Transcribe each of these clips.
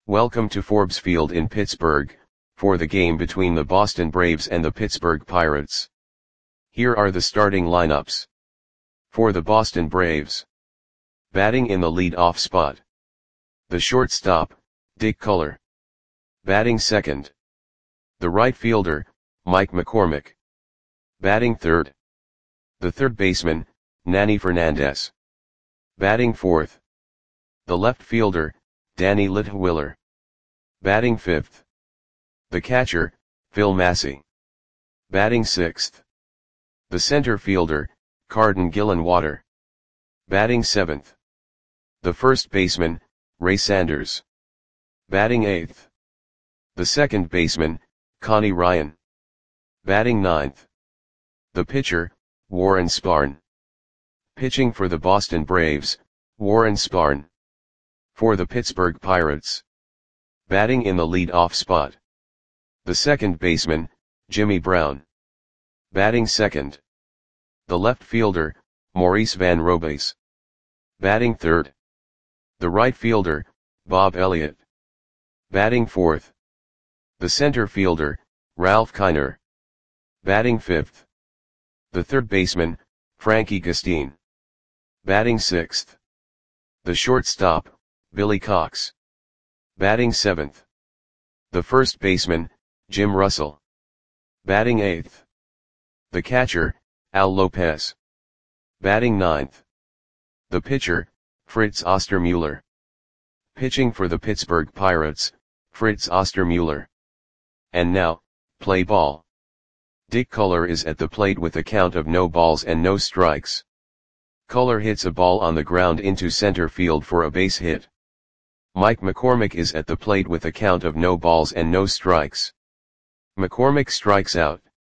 Welcome to Forbes Field in Pittsburgh, for the game between the Boston Braves and the Pittsburgh Pirates. Here are the starting lineups. For the Boston Braves. Batting in the lead-off spot. The shortstop, Dick Culler. Batting second. The right fielder, Mike McCormick. Batting third. The third baseman, Nanny Fernandez. Batting fourth. The left fielder, Danny Litwiler. Batting fifth. The catcher, Phil Massey. Batting sixth. The center fielder, Carden Gillenwater. Batting seventh. The first baseman, Ray Sanders. Batting eighth. The second baseman, Connie Ryan. Batting ninth. The pitcher, Warren Spahn. Pitching for the Boston Braves, Warren Spahn. For the Pittsburgh Pirates. Batting in the lead-off spot. The second baseman, Jimmy Brown. Batting second. The left fielder, Maurice Van Robays. Batting third. The right fielder, Bob Elliott. Batting fourth. The center fielder, Ralph Kiner. Batting fifth. The third baseman, Frankie Gustin. Batting sixth. The shortstop, Billy Cox. Batting seventh. The first baseman, Jim Russell. Batting eighth. The catcher, Al Lopez. Batting ninth. The pitcher, Fritz Ostermuller. Pitching for the Pittsburgh Pirates, Fritz Ostermuller. And now, play ball. Dick Culler is at the plate with a count of no balls and no strikes. Culler hits a ball on the ground into center field for a base hit. Mike McCormick is at the plate with a count of no balls and no strikes. McCormick strikes out.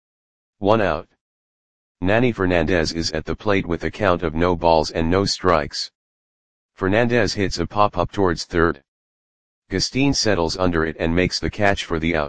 1 out. Nanny Fernandez is at the plate with a count of no balls and no strikes. Fernandez hits a pop-up towards third. Gustin settles under it and makes the catch for the out.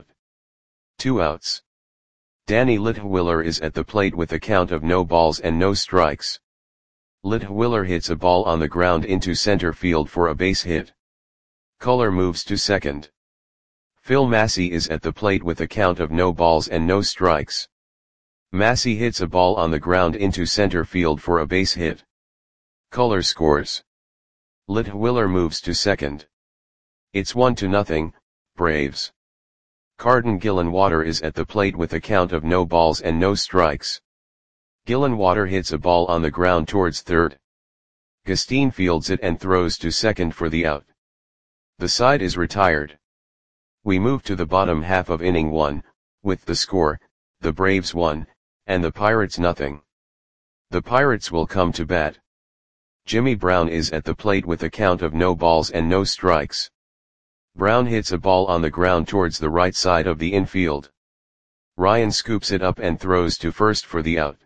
2 outs. Danny Litwiler is at the plate with a count of no balls and no strikes. Litwiler hits a ball on the ground into center field for a base hit. Culler moves to second. Phil Massey is at the plate with a count of no balls and no strikes. Massey hits a ball on the ground into center field for a base hit. Culler scores. Litwiler moves to second. It's 1-0, Braves. Carden Gillenwater is at the plate with a count of no balls and no strikes. Gillenwater hits a ball on the ground towards third. Gustin fields it and throws to second for the out. The side is retired. We move to the bottom half of inning 1, with the score, the Braves 1, and the Pirates 0. The Pirates will come to bat. Jimmy Brown is at the plate with a count of no balls and no strikes. Brown hits a ball on the ground towards the right side of the infield. Ryan scoops it up and throws to first for the out.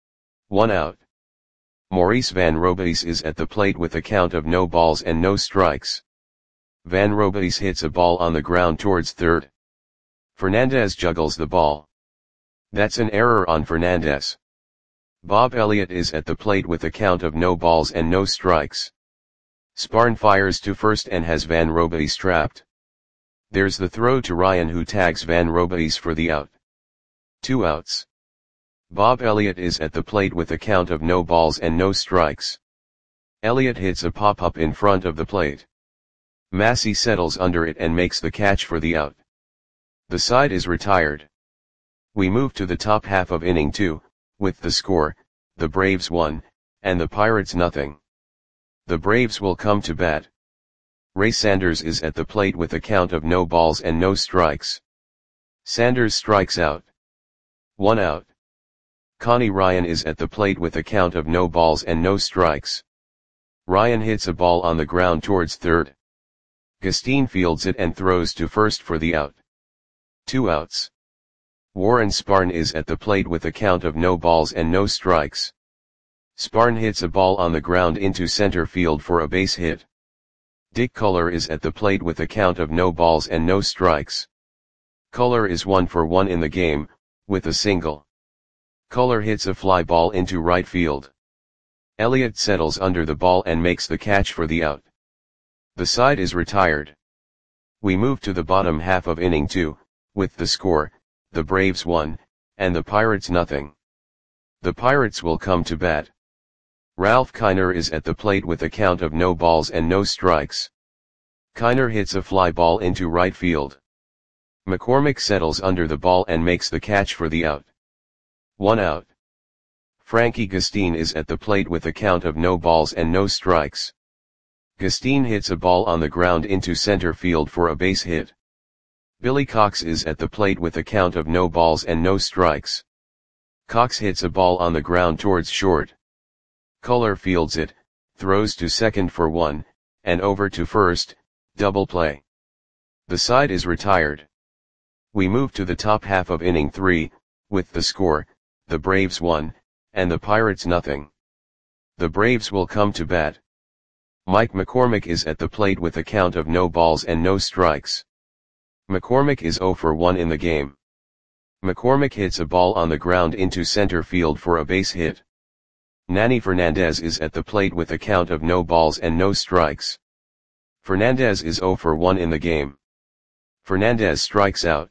1 out. Maurice Van Robays is at the plate with a count of no balls and no strikes. Van Robays hits a ball on the ground towards third. Fernandez juggles the ball. That's an error on Fernandez. Bob Elliott is at the plate with a count of no balls and no strikes. Spahn fires to first and has Van Robays trapped. There's the throw to Ryan, who tags Van Robays for the out. 2 outs. Bob Elliott is at the plate with a count of no balls and no strikes. Elliott hits a pop-up in front of the plate. Massey settles under it and makes the catch for the out. The side is retired. We move to the top half of inning 2, with the score, the Braves 1, and the Pirates 0. The Braves will come to bat. Ray Sanders is at the plate with a count of no balls and no strikes. Sanders strikes out. 1 out. Connie Ryan is at the plate with a count of no balls and no strikes. Ryan hits a ball on the ground towards third. Gustin fields it and throws to first for the out. 2 outs. Warren Spahn is at the plate with a count of no balls and no strikes. Spahn hits a ball on the ground into center field for a base hit. Dick Culler is at the plate with a count of no balls and no strikes. Culler is 1 for 1 in the game, with a single. Culler hits a fly ball into right field. Elliott settles under the ball and makes the catch for the out. The side is retired. We move to the bottom half of inning 2, with the score, the Braves 1, and the Pirates nothing. The Pirates will come to bat. Ralph Kiner is at the plate with a count of no balls and no strikes. Kiner hits a fly ball into right field. McCormick settles under the ball and makes the catch for the out. 1 out. Frankie Gustin is at the plate with a count of no balls and no strikes. Gustin hits a ball on the ground into center field for a base hit. Billy Cox is at the plate with a count of no balls and no strikes. Cox hits a ball on the ground towards short. Culler fields it, throws to second for 1, and over to first, double play. The side is retired. We move to the top half of inning 3, with the score, the Braves 1, and the Pirates nothing. The Braves will come to bat. Mike McCormick is at the plate with a count of no balls and no strikes. McCormick is 0 for 1 in the game. McCormick hits a ball on the ground into center field for a base hit. Nanny Fernandez is at the plate with a count of no balls and no strikes. Fernandez is 0 for 1 in the game. Fernandez strikes out.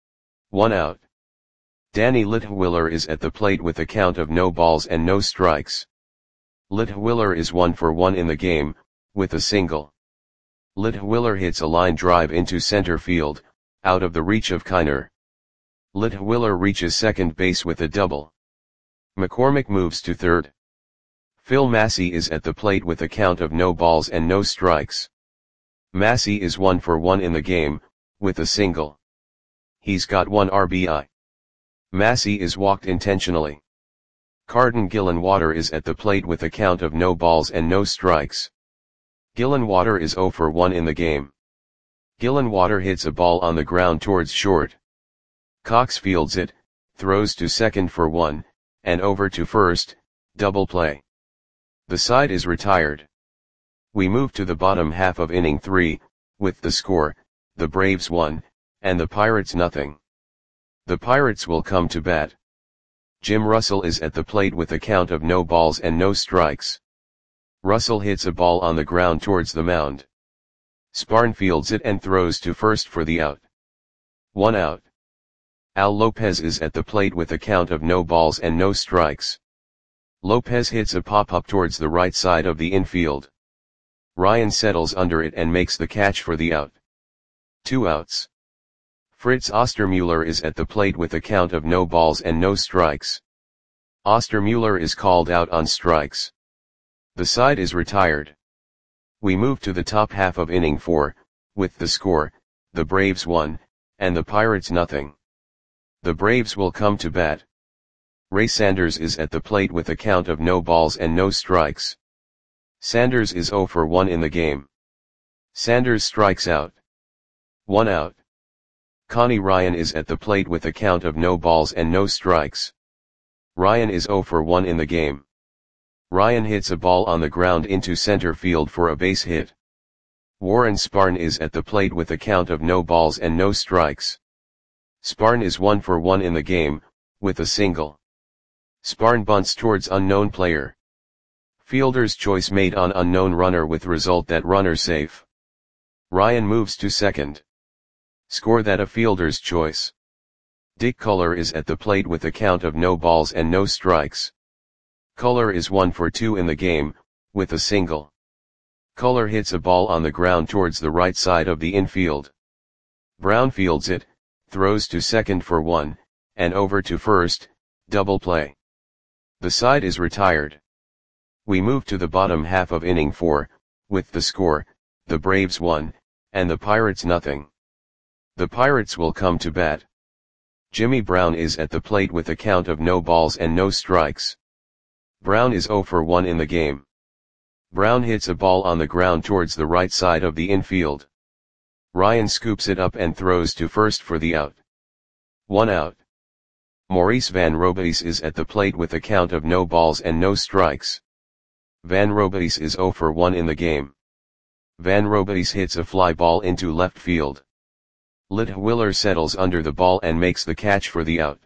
1 out. Danny Litwiller is at the plate with a count of no balls and no strikes. Litwiller is 1 for 1 in the game, with a single. Litwiller hits a line drive into center field, out of the reach of Kiner. Litwiller reaches second base with a double. McCormick moves to third. Phil Massey is at the plate with a count of no balls and no strikes. Massey is 1 for 1 in the game, with a single. He's got 1 RBI. Massey is walked intentionally. Carden Gillenwater is at the plate with a count of no balls and no strikes. Gillenwater is 0 for 1 in the game. Gillenwater hits a ball on the ground towards short. Cox fields it, throws to second for 1, and over to first, double play. The side is retired. We move to the bottom half of inning 3, with the score, the Braves 1, and the Pirates nothing. The Pirates will come to bat. Jim Russell is at the plate with a count of no balls and no strikes. Russell hits a ball on the ground towards the mound. Sparn fields it and throws to first for the out. 1 out. Al Lopez is at the plate with a count of no balls and no strikes. Lopez hits a pop-up towards the right side of the infield. Ryan settles under it and makes the catch for the out. 2 outs. Fritz Ostermuller is at the plate with a count of no balls and no strikes. Ostermuller is called out on strikes. The side is retired. We move to the top half of inning 4, with the score, the Braves 1, and the Pirates nothing. The Braves will come to bat. Ray Sanders is at the plate with a count of no balls and no strikes. Sanders is 0 for 1 in the game. Sanders strikes out. 1 out. Connie Ryan is at the plate with a count of no balls and no strikes. Ryan is 0 for 1 in the game. Ryan hits a ball on the ground into center field for a base hit. Warren Sparn is at the plate with a count of no balls and no strikes. Sparn is 1 for 1 in the game, with a single. Sparn bunts towards unknown player. Fielder's choice made on unknown runner with result that runner safe. Ryan moves to second. Score that a fielder's choice. Dick Culler is at the plate with a count of no balls and no strikes. Culler is 1 for 2 in the game, with a single. Culler hits a ball on the ground towards the right side of the infield. Brown fields it, throws to second for 1, and over to first, double play. The side is retired. We move to the bottom half of inning 4, with the score, the Braves 1, and the Pirates nothing. The Pirates will come to bat. Jimmy Brown is at the plate with a count of no balls and no strikes. Brown is 0 for 1 in the game. Brown hits a ball on the ground towards the right side of the infield. Ryan scoops it up and throws to first for the out. 1 out. Maurice Van Robeis is at the plate with a count of no balls and no strikes. Van Robeis is 0 for 1 in the game. Van Robeis hits a fly ball into left field. Litwiller settles under the ball and makes the catch for the out.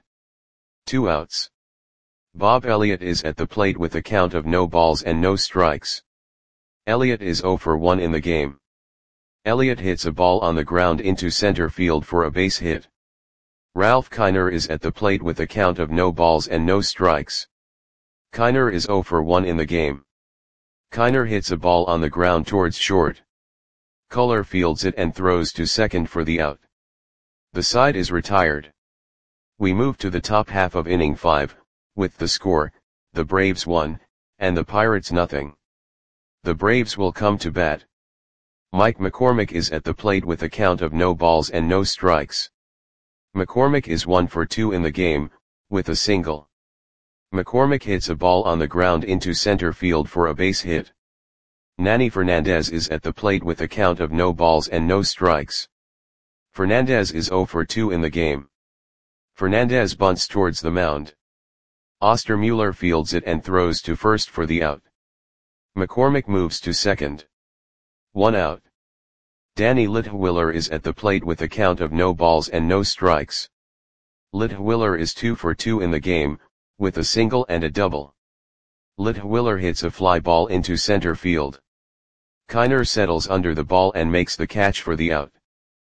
2 outs. Bob Elliott is at the plate with a count of no balls and no strikes. Elliott is 0 for 1 in the game. Elliott hits a ball on the ground into center field for a base hit. Ralph Kiner is at the plate with a count of no balls and no strikes. Kiner is 0 for 1 in the game. Kiner hits a ball on the ground towards short. Koehler fields it and throws to second for the out. The side is retired. We move to the top half of inning 5, with the score, the Braves 1, and the Pirates nothing. The Braves will come to bat. Mike McCormick is at the plate with a count of no balls and no strikes. McCormick is 1 for 2 in the game, with a single. McCormick hits a ball on the ground into center field for a base hit. Nanny Fernandez is at the plate with a count of no balls and no strikes. Fernandez is 0 for 2 in the game. Fernandez bunts towards the mound. Ostermuller fields it and throws to first for the out. McCormick moves to second. 1 out. Danny Litwiller is at the plate with a count of no balls and no strikes. Litwiller is 2 for 2 in the game, with a single and a double. Litwiller hits a fly ball into center field. Kiner settles under the ball and makes the catch for the out.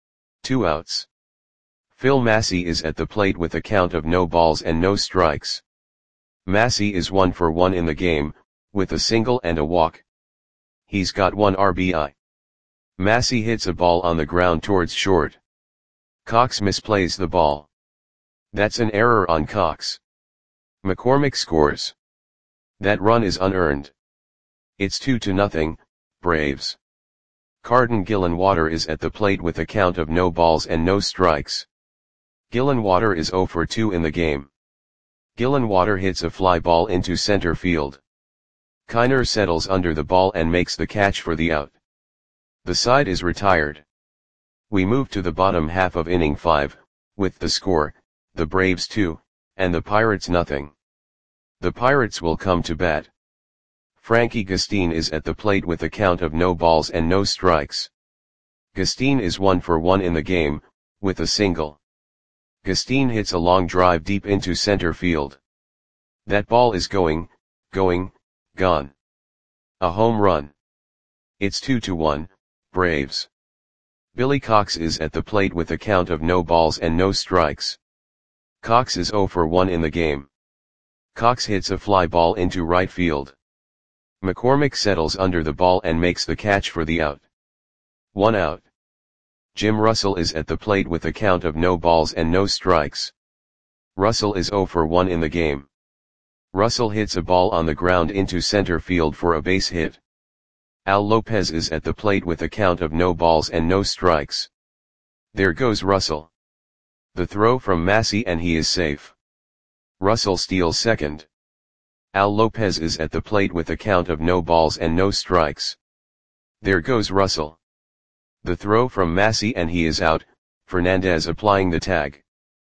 2 outs. Phil Massey is at the plate with a count of no balls and no strikes. Massey is 1 for 1 in the game, with a single and a walk. He's got 1 RBI. Massey hits a ball on the ground towards short. Cox misplays the ball. That's an error on Cox. McCormick scores. That run is unearned. It's 2-0, Braves. Carden Gillenwater is at the plate with a count of no balls and no strikes. Gillenwater is 0 for 2 in the game. Gillenwater hits a fly ball into center field. Kiner settles under the ball and makes the catch for the out. The side is retired. We move to the bottom half of inning 5, with the score, the Braves 2, and the Pirates nothing. The Pirates will come to bat. Frankie Gustin is at the plate with a count of no balls and no strikes. Gustin is 1 for 1 in the game, with a single. Gustin hits a long drive deep into center field. That ball is gone. A home run. It's 2-1, Braves. Billy Cox is at the plate with a count of no balls and no strikes. Cox is 0 for 1 in the game. Cox hits a fly ball into right field. McCormick settles under the ball and makes the catch for the out. 1 out. Jim Russell is at the plate with a count of no balls and no strikes. Russell is 0 for 1 in the game. Russell hits a ball on the ground into center field for a base hit. Al Lopez is at the plate with a count of no balls and no strikes. There goes Russell. The throw from Massey and he is safe. Russell steals second. Al Lopez is at the plate with a count of no balls and no strikes. There goes Russell. The throw from Massey and he is out, Fernandez applying the tag.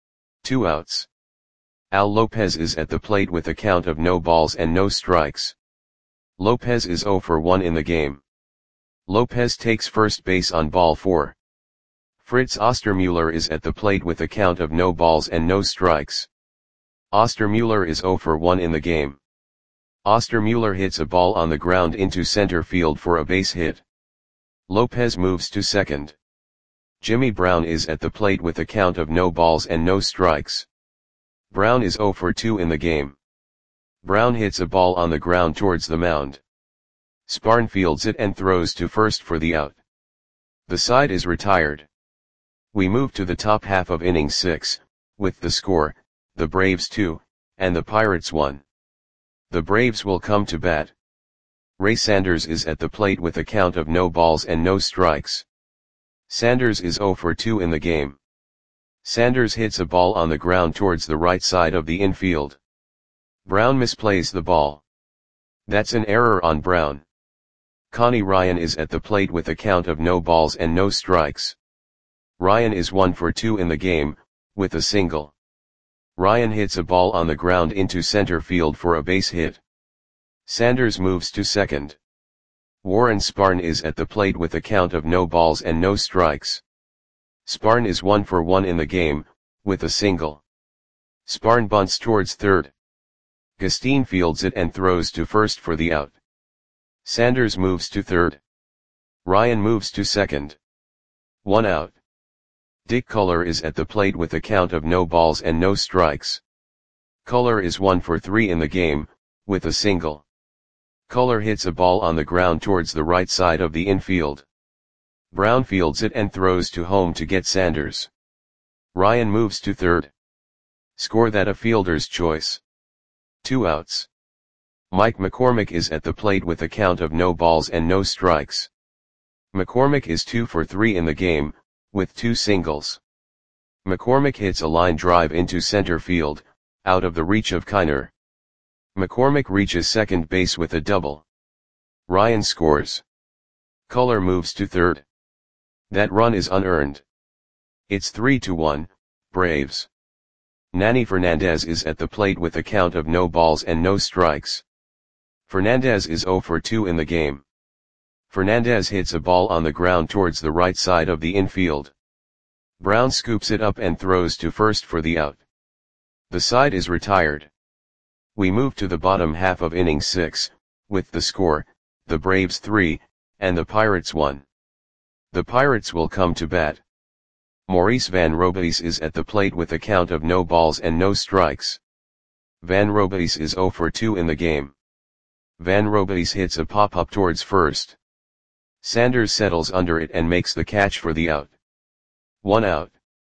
2 outs. Al Lopez is at the plate with a count of no balls and no strikes. Lopez is 0 for 1 in the game. Lopez takes first base on ball 4. Fritz Ostermuller is at the plate with a count of no balls and no strikes. Ostermuller is 0 for 1 in the game. Ostermuller hits a ball on the ground into center field for a base hit. Lopez moves to second. Jimmy Brown is at the plate with a count of no balls and no strikes. Brown is 0 for 2 in the game. Brown hits a ball on the ground towards the mound. Sparn fields it and throws to first for the out. The side is retired. We move to the top half of inning 6, with the score, the Braves 2, and the Pirates 1. The Braves will come to bat. Ray Sanders is at the plate with a count of no balls and no strikes. Sanders is 0 for 2 in the game. Sanders hits a ball on the ground towards the right side of the infield. Brown misplays the ball. That's an error on Brown. Connie Ryan is at the plate with a count of no balls and no strikes. Ryan is 1 for 2 in the game, with a single. Ryan hits a ball on the ground into center field for a base hit. Sanders moves to second. Warren Sparn is at the plate with a count of no balls and no strikes. Sparn is 1 for 1 in the game, with a single. Sparn bunts towards third. Gustin fields it and throws to first for the out. Sanders moves to third. Ryan moves to second. 1 out. Dick Culler is at the plate with a count of no balls and no strikes. Culler is 1 for 3 in the game, with a single. Culler hits a ball on the ground towards the right side of the infield. Brown fields it and throws to home to get Sanders. Ryan moves to third. Score that a fielder's choice. 2 outs. Mike McCormick is at the plate with a count of no balls and no strikes. McCormick is 2 for 3 in the game, with 2 singles. McCormick hits a line drive into center field, out of the reach of Kiner. McCormick reaches second base with a double. Ryan scores. Culler moves to third. That run is unearned. It's 3-1, Braves. Nanny Fernandez is at the plate with a count of no balls and no strikes. Fernandez is 0 for 2 in the game. Fernandez hits a ball on the ground towards the right side of the infield. Brown scoops it up and throws to first for the out. The side is retired. We move to the bottom half of inning 6, with the score, the Braves 3, and the Pirates 1. The Pirates will come to bat. Maurice Van Robeis is at the plate with a count of no balls and no strikes. Van Robeis is 0 for 2 in the game. Van Robeis hits a pop-up towards first. Sanders settles under it and makes the catch for the out. 1 out.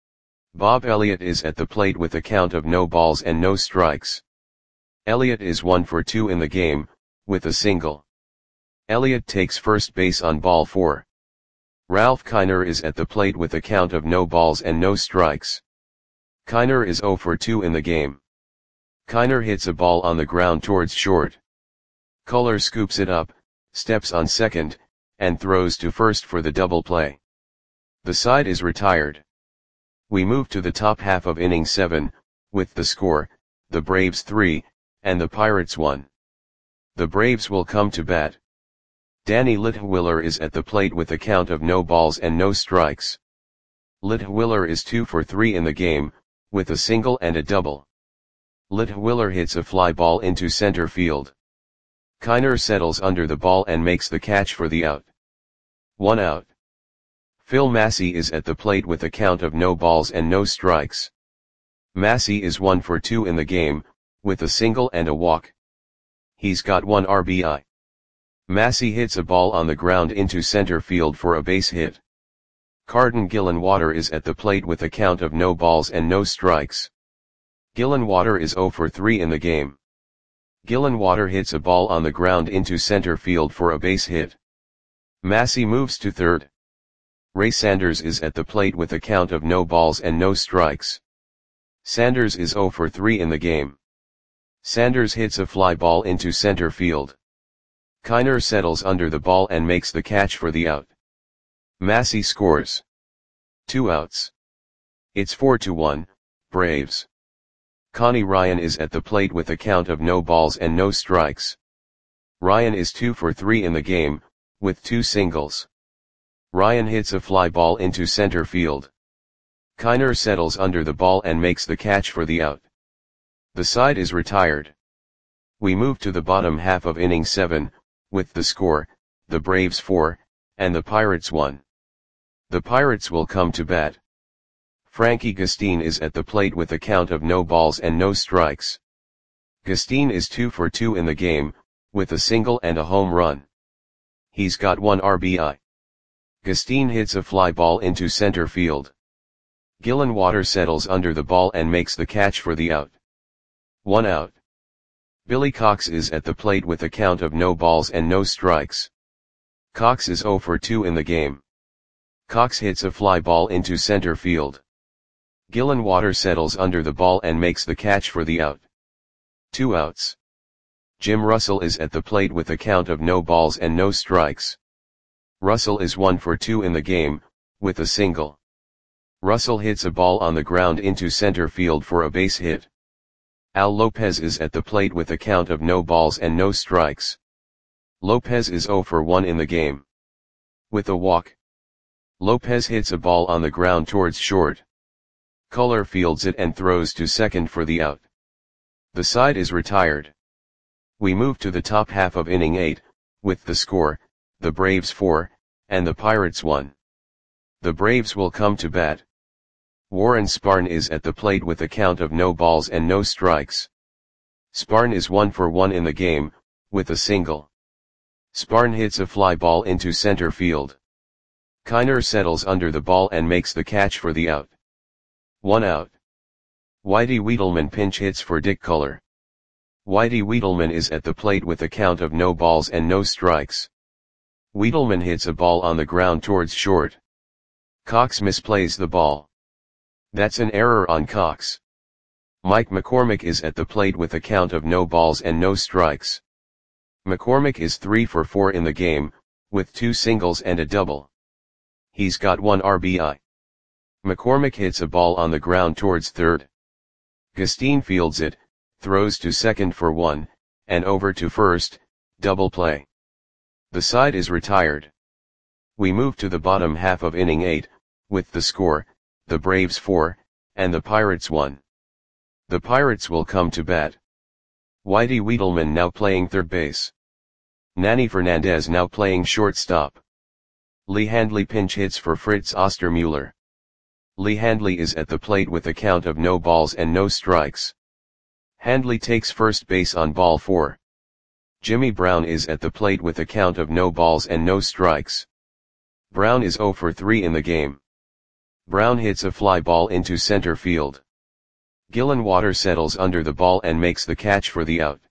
Bob Elliott is at the plate with a count of no balls and no strikes. Elliott is 1 for 2 in the game, with a single. Elliott takes first base on ball 4. Ralph Kiner is at the plate with a count of no balls and no strikes. Kiner is 0 for 2 in the game. Kiner hits a ball on the ground towards short. Culler scoops it up, steps on second, and throws to first for the double play. The side is retired. We move to the top half of inning 7, with the score, the Braves 3, and the Pirates 1. The Braves will come to bat. Danny Litwiller is at the plate with a count of no balls and no strikes. Litwiller is 2 for 3 in the game, with a single and a double. Litwiller hits a fly ball into center field. Kiner settles under the ball and makes the catch for the out. 1 out. Phil Massey is at the plate with a count of no balls and no strikes. Massey is 1 for 2 in the game, with a single and a walk. He's got 1 RBI. Massey hits a ball on the ground into center field for a base hit. Carden Gillenwater is at the plate with a count of no balls and no strikes. Gillenwater is 0 for 3 in the game. Gillenwater hits a ball on the ground into center field for a base hit. Massey moves to third. Ray Sanders is at the plate with a count of no balls and no strikes. Sanders is 0 for 3 in the game. Sanders hits a fly ball into center field. Kiner settles under the ball and makes the catch for the out. Massey scores. 2 outs. It's 4-1, Braves. Connie Ryan is at the plate with a count of no balls and no strikes. Ryan is 2 for 3 in the game, with 2 singles. Ryan hits a fly ball into center field. Kiner settles under the ball and makes the catch for the out. The side is retired. We move to the bottom half of inning 7, with the score, the Braves 4, and the Pirates 1. The Pirates will come to bat. Frankie Gustine is at the plate with a count of no balls and no strikes. Gustine is 2 for 2 in the game, with a single and a home run. He's got 1 RBI. Gustine hits a fly ball into center field. Gillenwater settles under the ball and makes the catch for the out. 1 out. Billy Cox is at the plate with a count of no balls and no strikes. Cox is 0 for 2 in the game. Cox hits a fly ball into center field. Gillenwater settles under the ball and makes the catch for the out. 2 outs. Jim Russell is at the plate with a count of no balls and no strikes. Russell is 1 for 2 in the game, with a single. Russell hits a ball on the ground into center field for a base hit. Al Lopez is at the plate with a count of no balls and no strikes. Lopez is 0 for 1 in the game. With a walk. Lopez hits a ball on the ground towards short. Culler fields it and throws to second for the out. The side is retired. We move to the top half of inning 8, with the score, the Braves 4, and the Pirates 1. The Braves will come to bat. Warren Spahn is at the plate with a count of no balls and no strikes. Spahn is 1 for 1 in the game, with a single. Spahn hits a fly ball into center field. Kiner settles under the ball and makes the catch for the out. 1 out. Whitey Wiedelman pinch hits for Dick Culler. Whitey Wiedelman is at the plate with a count of no balls and no strikes. Wiedelman hits a ball on the ground towards short. Cox misplays the ball. That's an error on Cox. Mike McCormick is at the plate with a count of no balls and no strikes. McCormick is 3 for 4 in the game, with 2 singles and a double. He's got 1 RBI. McCormick hits a ball on the ground towards third. Gustine fields it, throws to second for 1, and over to first, double play. The side is retired. We move to the bottom half of inning 8, with the score, the Braves 4, and the Pirates 1. The Pirates will come to bat. Whitey Wiedelman now playing third base. Nanny Fernandez now playing shortstop. Lee Handley pinch hits for Fritz Ostermuller. Lee Handley is at the plate with a count of no balls and no strikes. Handley takes first base on ball 4. Jimmy Brown is at the plate with a count of no balls and no strikes. Brown is 0 for 3 in the game. Brown hits a fly ball into center field. Gillenwater settles under the ball and makes the catch for the out.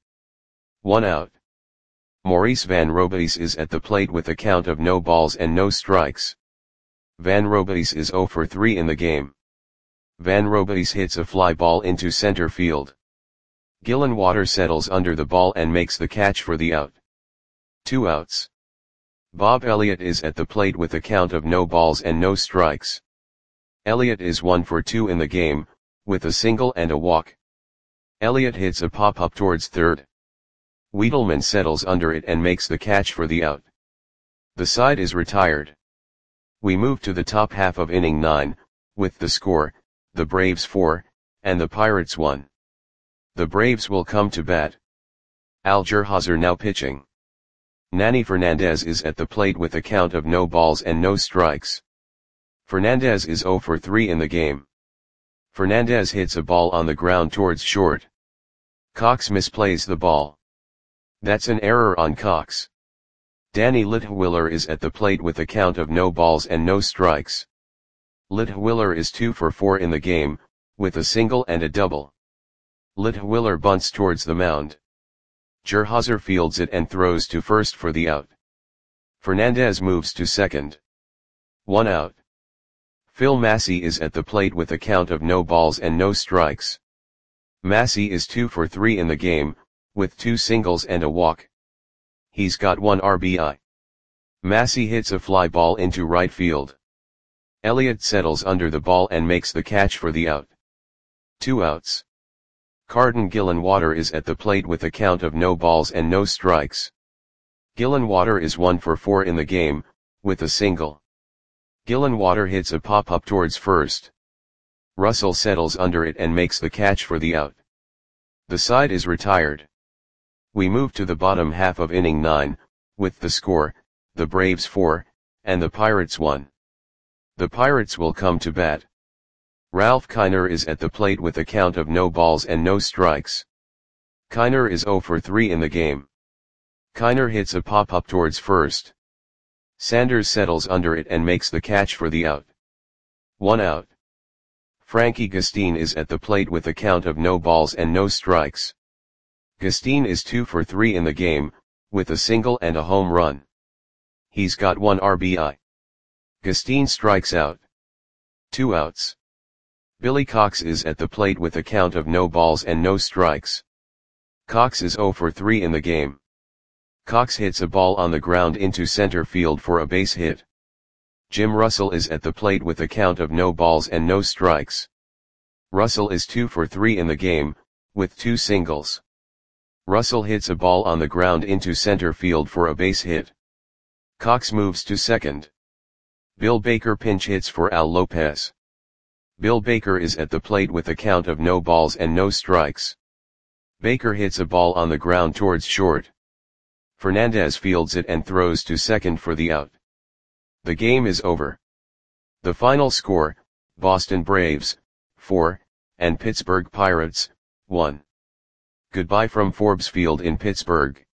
1 out. Maurice Van Robies is at the plate with a count of no balls and no strikes. Van Robies is 0 for 3 in the game. Van Robies hits a fly ball into center field. Gillenwater settles under the ball and makes the catch for the out. 2 outs. Bob Elliott is at the plate with a count of no balls and no strikes. Elliott is 1 for 2 in the game, with a single and a walk. Elliott hits a pop-up towards third. Wiedelman settles under it and makes the catch for the out. The side is retired. We move to the top half of inning 9, with the score, the Braves 4, and the Pirates 1. The Braves will come to bat. Al Gerhauser now pitching. Nanny Fernandez is at the plate with a count of no balls and no strikes. Fernandez is 0 for 3 in the game. Fernandez hits a ball on the ground towards short. Cox misplays the ball. That's an error on Cox. Danny Litwiller is at the plate with a count of no balls and no strikes. Litwiller is 2 for 4 in the game, with a single and a double. Litwiller bunts towards the mound. Gerhauser fields it and throws to first for the out. Fernandez moves to second. 1 out. Phil Massey is at the plate with a count of no balls and no strikes. Massey is 2 for 3 in the game, with 2 singles and a walk. He's got 1 RBI. Massey hits a fly ball into right field. Elliott settles under the ball and makes the catch for the out. 2 outs. Carden Gillenwater is at the plate with a count of no balls and no strikes. Gillenwater is 1 for 4 in the game, with a single. Gillenwater hits a pop-up towards first. Russell settles under it and makes the catch for the out. The side is retired. We move to the bottom half of inning 9, with the score, the Braves 4, and the Pirates 1. The Pirates will come to bat. Ralph Kiner is at the plate with a count of no balls and no strikes. Kiner is 0 for 3 in the game. Kiner hits a pop-up towards first. Sanders settles under it and makes the catch for the out. 1 out. Frankie Gustine is at the plate with a count of no balls and no strikes. Gustine is 2 for 3 in the game, with a single and a home run. He's got 1 RBI. Gustine strikes out. 2 outs. Billy Cox is at the plate with a count of no balls and no strikes. Cox is 0 for 3 in the game. Cox hits a ball on the ground into center field for a base hit. Jim Russell is at the plate with a count of no balls and no strikes. Russell is 2 for 3 in the game, with 2 singles. Russell hits a ball on the ground into center field for a base hit. Cox moves to second. Bill Baker pinch hits for Al Lopez. Bill Baker is at the plate with a count of no balls and no strikes. Baker hits a ball on the ground towards short. Fernandez fields it and throws to second for the out. The game is over. The final score, Boston Braves, 4, and Pittsburgh Pirates, 1. Goodbye from Forbes Field in Pittsburgh.